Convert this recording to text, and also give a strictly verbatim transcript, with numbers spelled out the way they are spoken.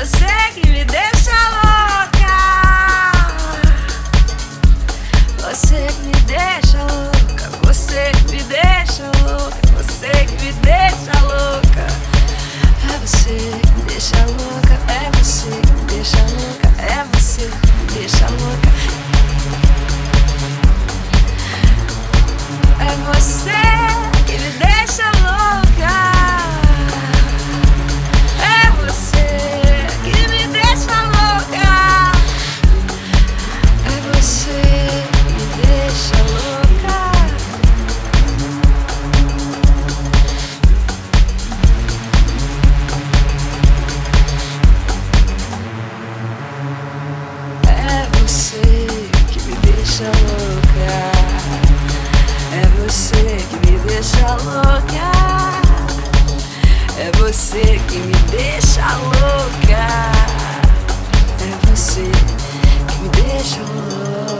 você que me deixa louca. Você que me deixa louca. Você que me deixa louca. Você que me deixa louca. É você que me deixa louca. É você que me deixa louca. É você que me deixa louca. É você que me deixa louca. É você que me deixa louca. É você que me deixa louca. É você que me deixa louca. É você que me deixa louca. É você que me deixa louca. É você que me deixa louca.